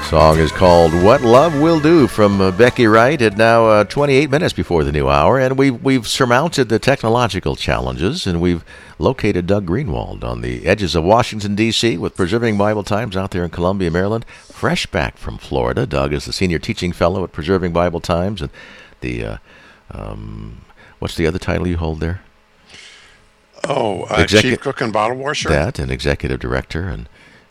Song is called What Love Will Do from Becky Wright at now 28 minutes before the new hour. And we've surmounted the technological challenges, and we've located Doug Greenwald on the edges of Washington, D.C. with Preserving Bible Times out there in Columbia, Maryland. Fresh back from Florida. Doug is the senior teaching fellow at Preserving Bible Times. And the, what's the other title you hold there? Chief Cook and Bottle Washer. That, and executive director, and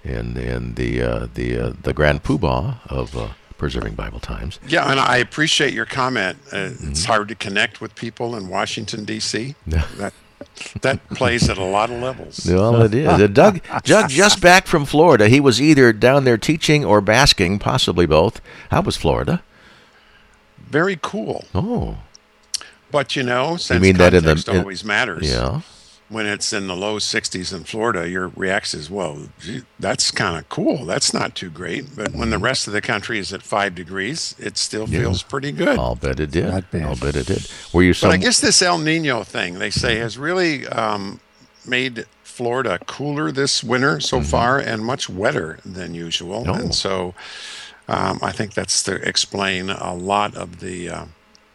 the grand poobah of Preserving Bible Times. Yeah, and I appreciate your comment. It's hard to connect with people in Washington, D.C. That plays at a lot of levels. Well, it is. Doug just back from Florida. He was either down there teaching or basking, possibly both. How was Florida? Very cool. Oh. But, since context always matters. Yeah. When it's in the low 60s in Florida, your reaction is, well, gee, that's kind of cool. That's not too great. But when the rest of the country is at 5 degrees, it still feels pretty good. I'll bet it did. Not bad. I'll bet it did. Were you But I guess this El Nino thing, they say, has really made Florida cooler this winter so far and much wetter than usual. Oh. And so I think that's to explain a lot of the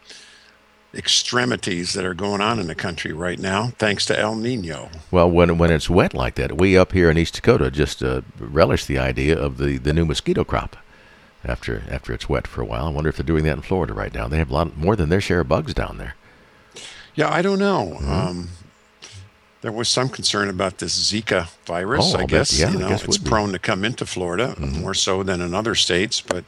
extremities that are going on in the country right now, thanks to El Nino. Well, when it's wet like that, we up here in East Dakota just relish the idea of the new mosquito crop after it's wet for a while. I wonder if they're doing that in Florida right now. They have a lot more than their share of bugs down there. Yeah, I don't know. There was some concern about this Zika virus. I guess it's prone to come into Florida more so than in other states, but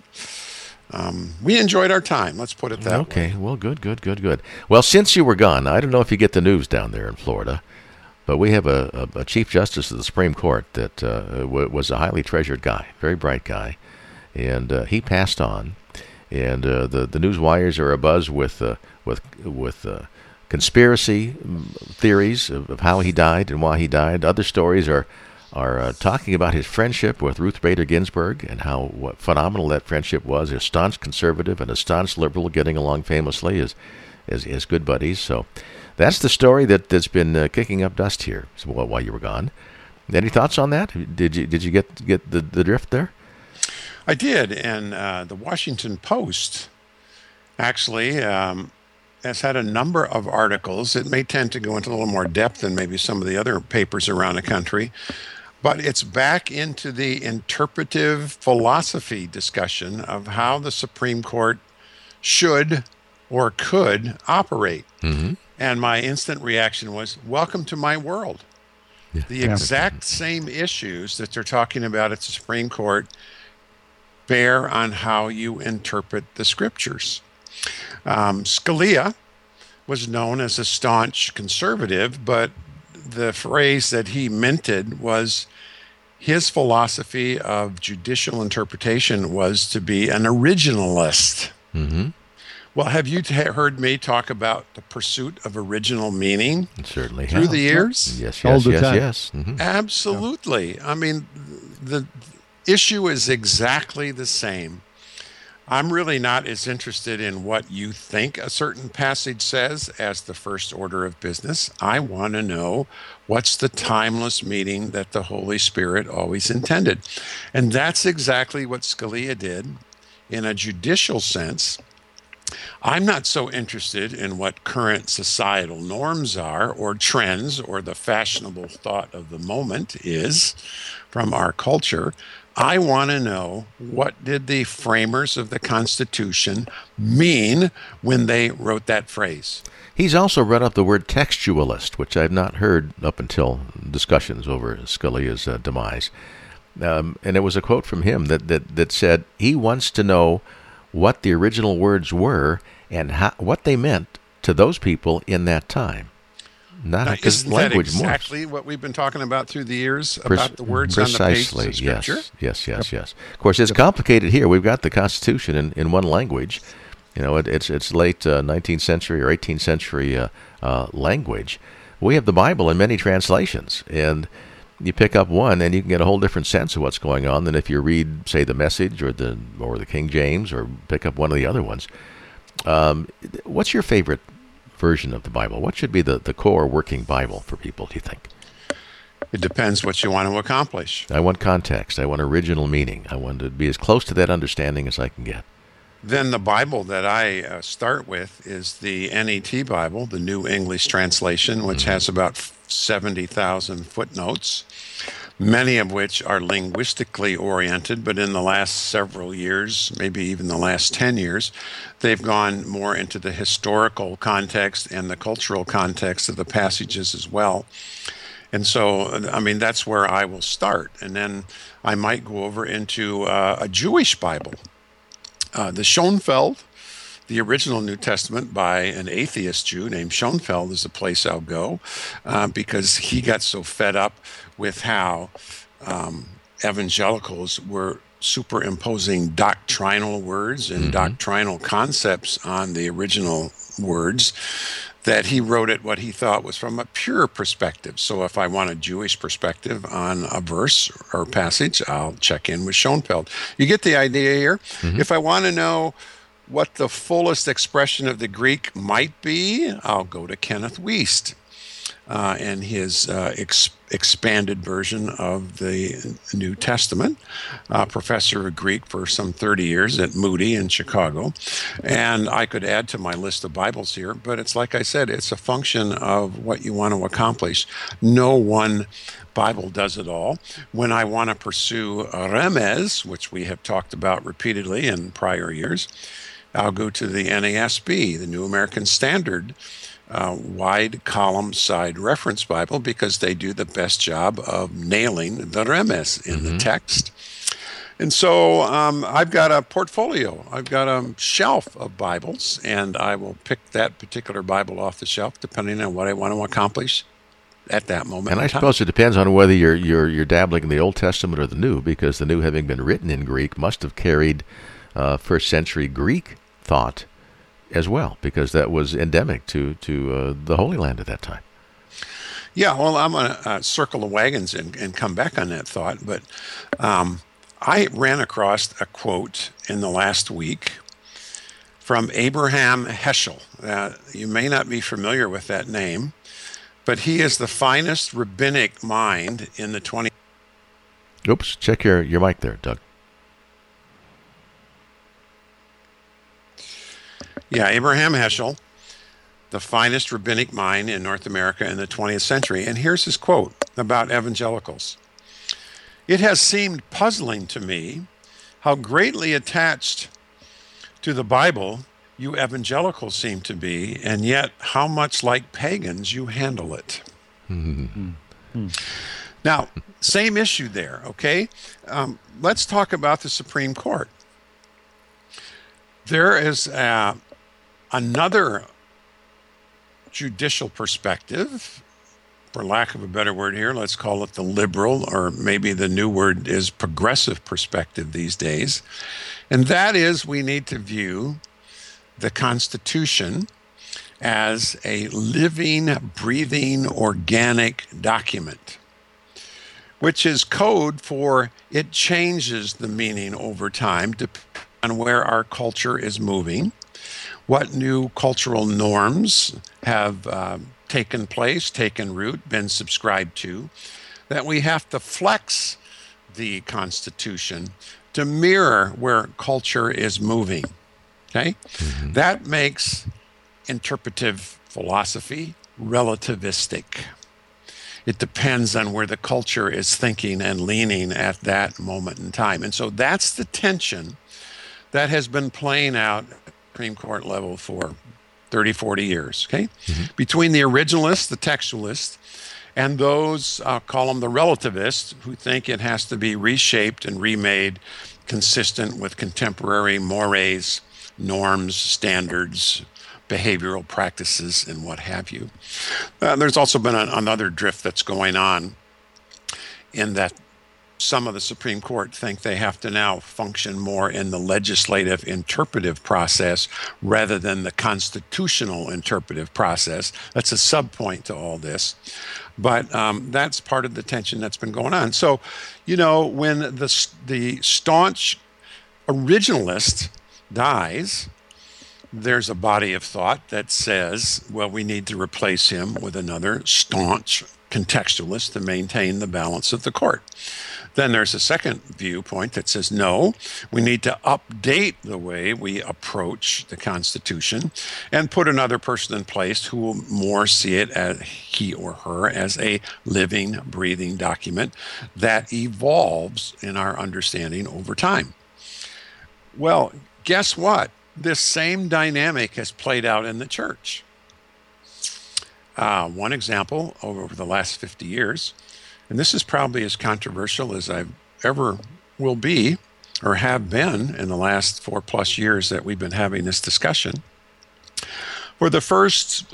we enjoyed our time. Let's put it that way. Okay, well, good. Well, since you were gone, I don't know if you get the news down there in Florida, but we have a Chief Justice of the Supreme Court that was a highly treasured guy, very bright guy, and he passed on. And the news wires are abuzz with conspiracy theories of how he died and why he died. Other stories are talking about his friendship with Ruth Bader Ginsburg and what phenomenal that friendship was. A staunch conservative and a staunch liberal getting along famously as good buddies. So that's the story that's been kicking up dust here while you were gone. Any thoughts on that? Did you get the drift there? I did, and the Washington Post actually has had a number of articles. It may tend to go into a little more depth than maybe some of the other papers around the country. But it's back into the interpretive philosophy discussion of how the Supreme Court should or could operate. Mm-hmm. And my instant reaction was, welcome to my world. Yeah. The exact same issues that they're talking about at the Supreme Court bear on how you interpret the scriptures. Scalia was known as a staunch conservative, but the phrase that he minted was his philosophy of judicial interpretation was to be an originalist. Mm-hmm. Well, have you heard me talk about the pursuit of original meaning? Certainly through the years? Yes. Mm-hmm. Absolutely. I mean, the issue is exactly the same. I'm really not as interested in what you think a certain passage says as the first order of business. I want to know what's the timeless meaning that the Holy Spirit always intended. And that's exactly what Scalia did in a judicial sense. I'm not so interested in what current societal norms are or trends or the fashionable thought of the moment is from our culture. I want to know, what did the framers of the Constitution mean when they wrote that phrase? He's also read up the word textualist, which I've not heard up until discussions over Scalia's demise. And it was a quote from him that said he wants to know what the original words were and what they meant to those people in that time. Isn't that exactly what we've been talking about through the years about the words on the pages of Scripture? Yes. Of course, it's complicated here. We've got the Constitution in one language. It's late 19th century or 18th century language. We have the Bible in many translations, and you pick up one, and you can get a whole different sense of what's going on than if you read, say, the Message or the King James, or pick up one of the other ones. What's your favorite version of the Bible? What should be the core working Bible for people, do you think? It depends what you want to accomplish. I want context. I want original meaning. I want to be as close to that understanding as I can get. Then the Bible that I start with is the NET Bible, the New English Translation, which has about 70,000 footnotes, many of which are linguistically oriented, but in the last several years, maybe even the last 10 years, they've gone more into the historical context and the cultural context of the passages as well. And so, I mean, that's where I will start. And then I might go over into a Jewish Bible. The Schoenfeld, the original New Testament by an atheist Jew named Schoenfeld, is a place I'll go because he got so fed up with how evangelicals were superimposing doctrinal words and doctrinal concepts on the original words, that he wrote it what he thought was from a pure perspective. So if I want a Jewish perspective on a verse or passage, I'll check in with Schoenfeld. You get the idea here? If I want to know what the fullest expression of the Greek might be, I'll go to Kenneth Wuest and his expanded version of the New Testament, professor of Greek for some 30 years at Moody in Chicago. And I could add to my list of Bibles here, but it's like I said, it's a function of what you want to accomplish. No one Bible does it all. When I want to pursue Remez, which we have talked about repeatedly in prior years, I'll go to the NASB, the New American Standard, wide column side reference Bible, because they do the best job of nailing the Remez in the text. And so I've got a portfolio. I've got a shelf of Bibles, and I will pick that particular Bible off the shelf depending on what I want to accomplish at that moment. And I suppose it depends on whether you're dabbling in the Old Testament or the New, because the New, having been written in Greek, must have carried first century Greek thought as well, because that was endemic to the Holy Land at that time. Yeah, well, I'm going to circle the wagons and come back on that thought, but I ran across a quote in the last week from Abraham Heschel. You may not be familiar with that name, but he is the finest rabbinic mind in the 20th. Oops, check your mic there, Doug. Yeah, Abraham Heschel, the finest rabbinic mind in North America in the 20th century. And here's his quote about evangelicals. "It has seemed puzzling to me how greatly attached to the Bible you evangelicals seem to be, and yet how much like pagans you handle it." Now, same issue there, okay? Let's talk about the Supreme Court. There is another judicial perspective, for lack of a better word here, let's call it the liberal, or maybe the new word is progressive perspective these days. And that is, we need to view the Constitution as a living, breathing, organic document, which is code for it changes the meaning over time depending on where our culture is moving, what new cultural norms have taken place, taken root, been subscribed to, that we have to flex the Constitution to mirror where culture is moving. Okay? That makes interpretive philosophy relativistic. It depends on where the culture is thinking and leaning at that moment in time. And so that's the tension that has been playing out at the Supreme Court level for 30, 40 years, okay? Between the originalists, the textualists, and those, I'll call them the relativists, who think it has to be reshaped and remade consistent with contemporary mores, norms, standards, behavioral practices, and what have you. There's also been another drift that's going on in that some of the Supreme Court think they have to now function more in the legislative interpretive process rather than the constitutional interpretive process. That's a subpoint to all this. But that's part of the tension that's been going on. So, you know, when the staunch originalist dies, there's a body of thought that says, well, we need to replace him with another staunch contextualists to maintain the balance of the court. Then there's a second viewpoint that says, no, we need to update the way we approach the Constitution and put another person in place who will more see it as he or her as a living, breathing document that evolves in our understanding over time. Well, guess what? This same dynamic has played out in the church. One example over the last 50 years, and this is probably as controversial as I ever will be or have been in the last 4+ years that we've been having this discussion. For the first,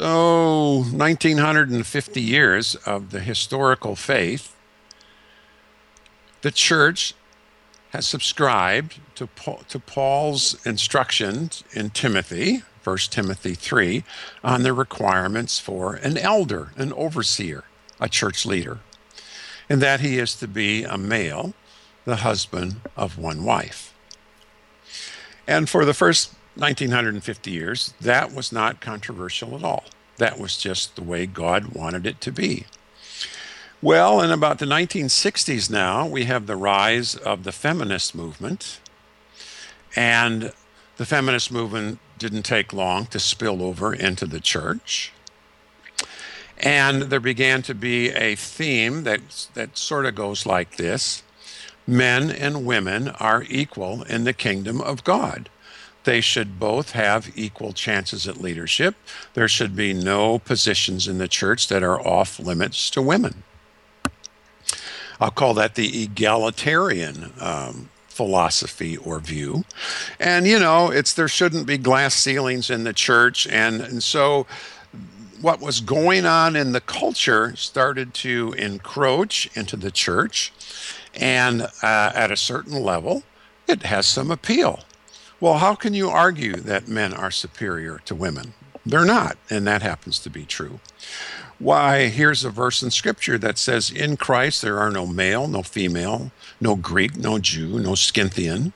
1950 years of the historical faith, the church has subscribed to Paul's instructions in Timothy, 1 Timothy 3, on the requirements for an elder, an overseer, a church leader, and that he is to be a male, the husband of one wife. And for the first 1950 years, that was not controversial at all. That was just the way God wanted it to be. Well, in about the 1960s now, we have the rise of the feminist movement, and the feminist movement didn't take long to spill over into the church. And there began to be a theme that sort of goes like this: men and women are equal in the kingdom of God. They should both have equal chances at leadership. There should be no positions in the church that are off limits to women. I'll call that the egalitarian philosophy or view. And, there shouldn't be glass ceilings in the church. And so what was going on in the culture started to encroach into the church. And at a certain level, it has some appeal. Well, how can you argue that men are superior to women? They're not, and that happens to be true. Why, here's a verse in Scripture that says, in Christ there are no male, no female, no Greek, no Jew, no Scythian.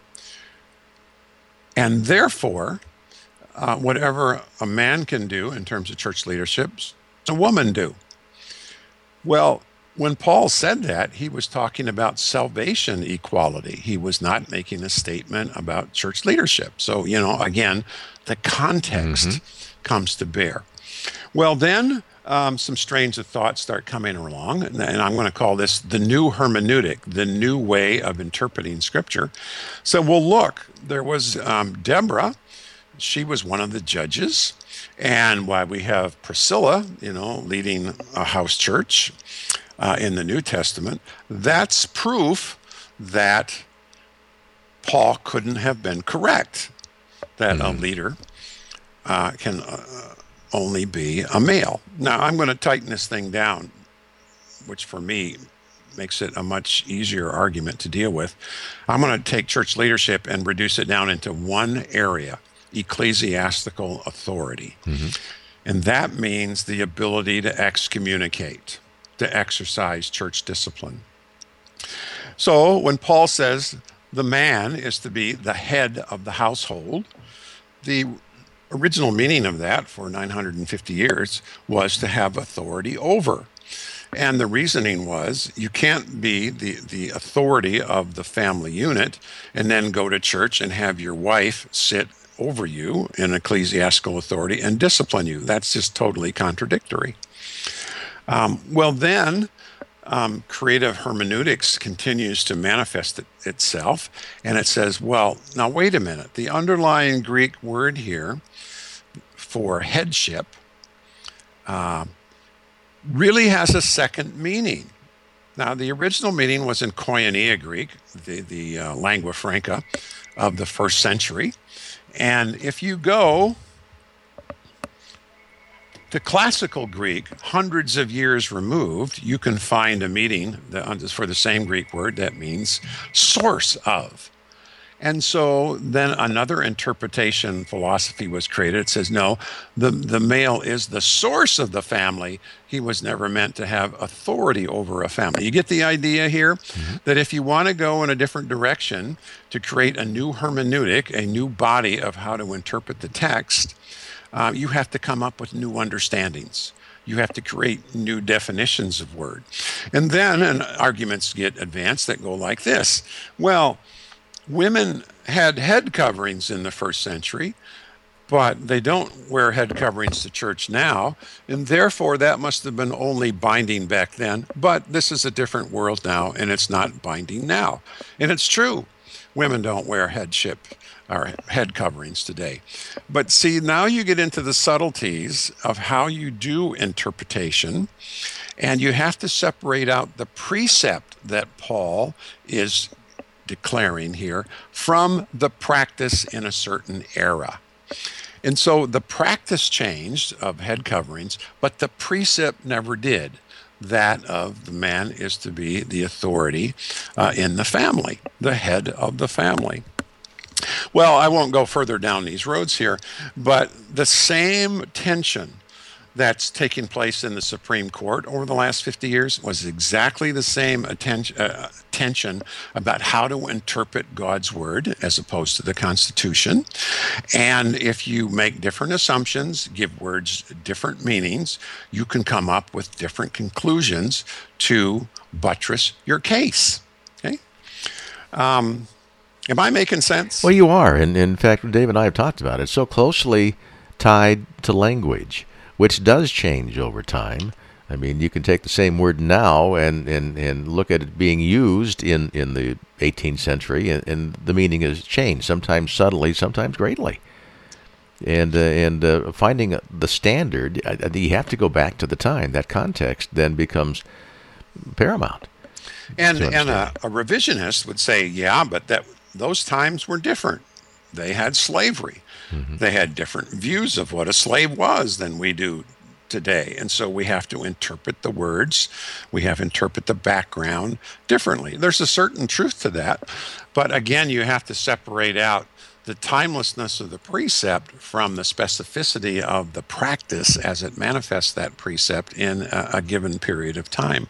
And therefore, whatever a man can do in terms of church leadership, a woman do. Well, when Paul said that, he was talking about salvation equality. He was not making a statement about church leadership. So, again, the context comes to bear. Well, then some strains of thought start coming along, and I'm going to call this the new hermeneutic, the new way of interpreting Scripture. So, well, look, there was Deborah. She was one of the judges. And why we have Priscilla, leading a house church in the New Testament, that's proof that Paul couldn't have been correct, that a leader can only be a male. Now, I'm going to tighten this thing down, which for me makes it a much easier argument to deal with. I'm going to take church leadership and reduce it down into one area: ecclesiastical authority. And that means the ability to excommunicate, to exercise church discipline. So when Paul says the man is to be the head of the household, the original meaning of that for 950 years was to have authority over. And the reasoning was you can't be the authority of the family unit and then go to church and have your wife sit over you in ecclesiastical authority and discipline you. That's just totally contradictory. Then creative hermeneutics continues to manifest itself, and it says, well, now wait a minute. The underlying Greek word here for headship really has a second meaning. Now, the original meaning was in Koinonia Greek, the lingua franca of the first century. And if you go to classical Greek, hundreds of years removed, you can find a meaning for the same Greek word that means source of. And so then another interpretation philosophy was created. It says, no, the male is the source of the family. He was never meant to have authority over a family. You get the idea here? That if you want to go in a different direction to create a new hermeneutic, a new body of how to interpret the text, you have to come up with new understandings. You have to create new definitions of word. And then arguments get advanced that go like this. Well, women had head coverings in the first century, but they don't wear head coverings to church now, and therefore that must have been only binding back then. But this is a different world now, and it's not binding now. And it's true. Women don't wear headship or head coverings today. But see, now you get into the subtleties of how you do interpretation, and you have to separate out the precept that Paul is declaring here from the practice in a certain era. And so the practice changed of head coverings, but the precept never did. That of the man is to be the authority in the family, the head of the family. Well, I won't go further down these roads here, but the same tension that's taking place in the Supreme Court over the last 50 years was exactly the same tension about how to interpret God's word as opposed to the Constitution. And if you make different assumptions, give words different meanings, you can come up with different conclusions to buttress your case. Okay? Am I making sense? Well, you are. And in fact, Dave and I have talked about it. It's so closely tied to language, which does change over time. I mean, you can take the same word now and look at it being used in the 18th century, and the meaning has changed, sometimes subtly, sometimes greatly. And finding the standard, you have to go back to the time. That context then becomes paramount. And a revisionist would say, yeah, but those times were different. They had slavery. Mm-hmm. They had different views of what a slave was than we do today. And so we have to interpret the words. We have to interpret the background differently. There's a certain truth to that. But again, you have to separate out the timelessness of the precept from the specificity of the practice as it manifests that precept in a given period of time.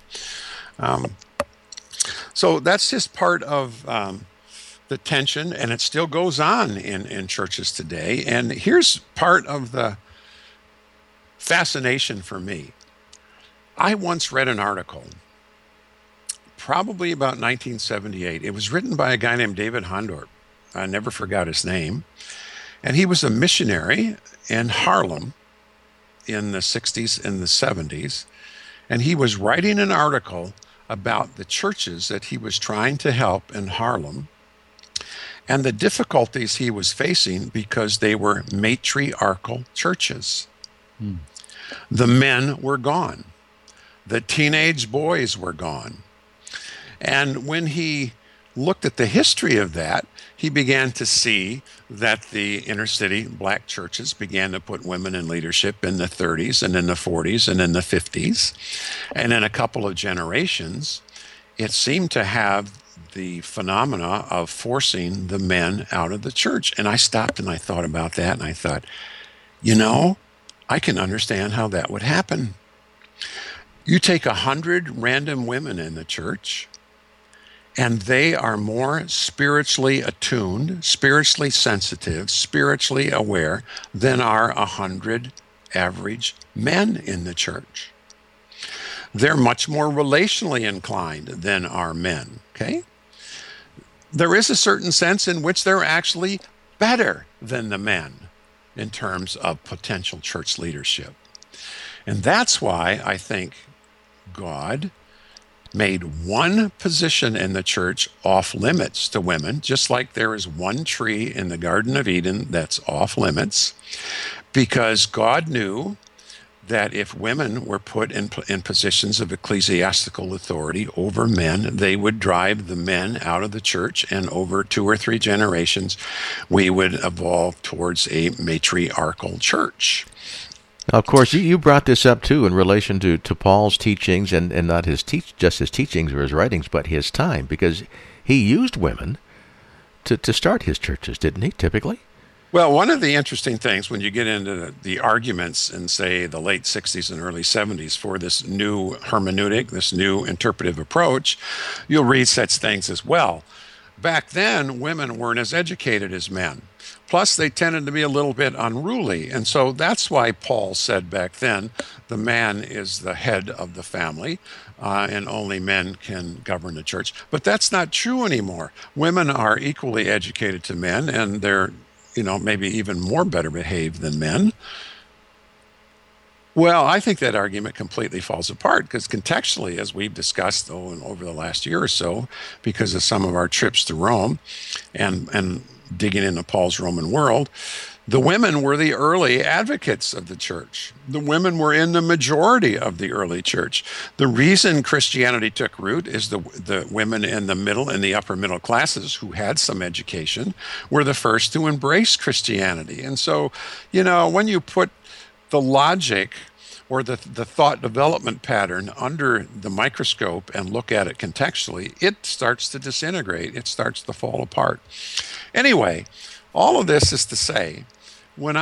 So that's just part of the tension, and it still goes on in churches today. And here's part of the fascination for me. I once read an article, probably about 1978. It was written by a guy named David Hondorp. I never forgot his name. And he was a missionary in Harlem in the 60s and the 70s. And he was writing an article about the churches that he was trying to help in Harlem and the difficulties he was facing because they were matriarchal churches. The men were gone. The teenage boys were gone. And when he looked at the history of that, he began to see that the inner city black churches began to put women in leadership in the 30s and in the 40s and in the 50s. And in a couple of generations, it seemed to have the phenomena of forcing the men out of the church. And I stopped and I thought about that, and I thought, I can understand how that would happen. You take 100 random women in the church, and they are more spiritually attuned, spiritually sensitive, spiritually aware than are 100 average men in the church. They're much more relationally inclined than are men, okay? There is a certain sense in which they're actually better than the men in terms of potential church leadership. And that's why I think God made one position in the church off limits to women, just like there is one tree in the Garden of Eden that's off limits, because God knew that if women were put in positions of ecclesiastical authority over men, they would drive the men out of the church, and over 2 or 3 generations, we would evolve towards a matriarchal church. Now, of course, you brought this up, too, in relation to Paul's teachings, and not just his teachings or his writings, but his time, because he used women to start his churches, didn't he, typically? Well, one of the interesting things when you get into the arguments in, say, the late 60s and early 70s for this new hermeneutic, this new interpretive approach, you'll read such things as, well, back then, women weren't as educated as men. Plus, they tended to be a little bit unruly. And so that's why Paul said back then, the man is the head of the family, and only men can govern the church. But that's not true anymore. Women are equally educated to men, and they're, maybe even more better behaved than men. Well, I think that argument completely falls apart because contextually, as we've discussed over the last year or so, because of some of our trips to Rome and digging into Paul's Roman world, the women were the early advocates of the church. The women were in the majority of the early church. The reason Christianity took root is the women in the middle and the upper middle classes who had some education were the first to embrace Christianity. And so, when you put the logic or the thought development pattern under the microscope and look at it contextually, it starts to disintegrate. It starts to fall apart. Anyway, all of this is to say, when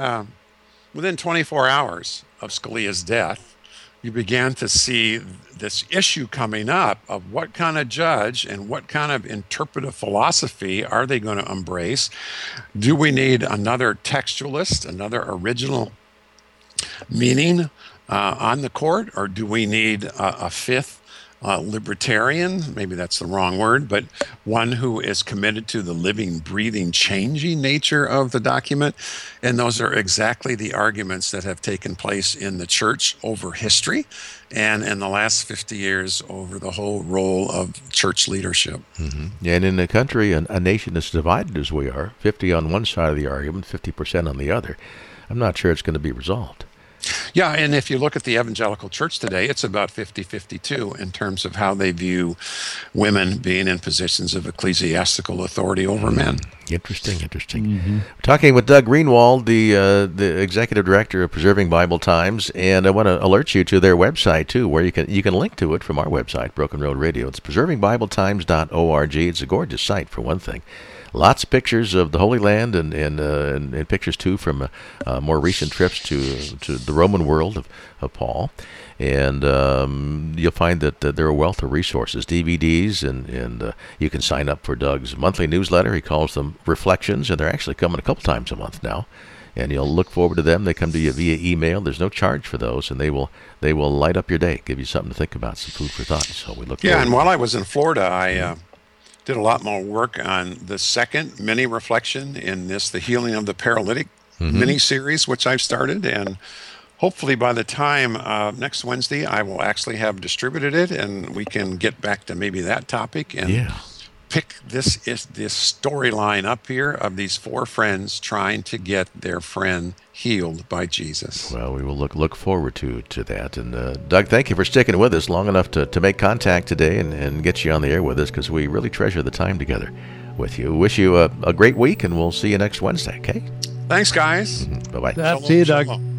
within 24 hours of Scalia's death, you began to see this issue coming up of what kind of judge and what kind of interpretive philosophy are they going to embrace? Do we need another textualist, another original meaning on the court, or do we need a fifth libertarian? Maybe that's the wrong word, but one who is committed to the living, breathing, changing nature of the document. And those are exactly the arguments that have taken place in the church over history and in the last 50 years over the whole role of church leadership. Mm-hmm. And in a country, a nation as divided as we are, 50 on one side of the argument, 50% on the other, I'm not sure it's going to be resolved. Yeah, and if you look at the evangelical church today, it's about 50-50 too in terms of how they view women being in positions of ecclesiastical authority over men. Interesting. Mm-hmm. We're talking with Doug Greenwald, the executive director of Preserving Bible Times, and I want to alert you to their website too, where you can link to it from our website, Broken Road Radio. It's preservingbibletimes.org. It's a gorgeous site for one thing. Lots of pictures of the Holy Land and pictures, too, from more recent trips to the Roman world of Paul. And you'll find that there are a wealth of resources, DVDs, and you can sign up for Doug's monthly newsletter. He calls them Reflections, and they're actually coming a couple times a month now. And you'll look forward to them. They come to you via email. There's no charge for those, and they will light up your day, give you something to think about, some food for thought. So we look forward. Yeah, and while I was in Florida, I did a lot more work on the second mini reflection in The Healing of the Paralytic mini series, which I've started. And hopefully by the time next Wednesday, I will actually have distributed it, and we can get back to maybe that topic and pick this storyline up here of these four friends trying to get their friend healed by Jesus. Well, we will look forward to that. And Doug, thank you for sticking with us long enough to make contact today and get you on the air with us, because we really treasure the time together with you. Wish you a great week, and we'll see you next Wednesday, okay? Thanks, guys. Bye-bye. See you, Doug. Shalom.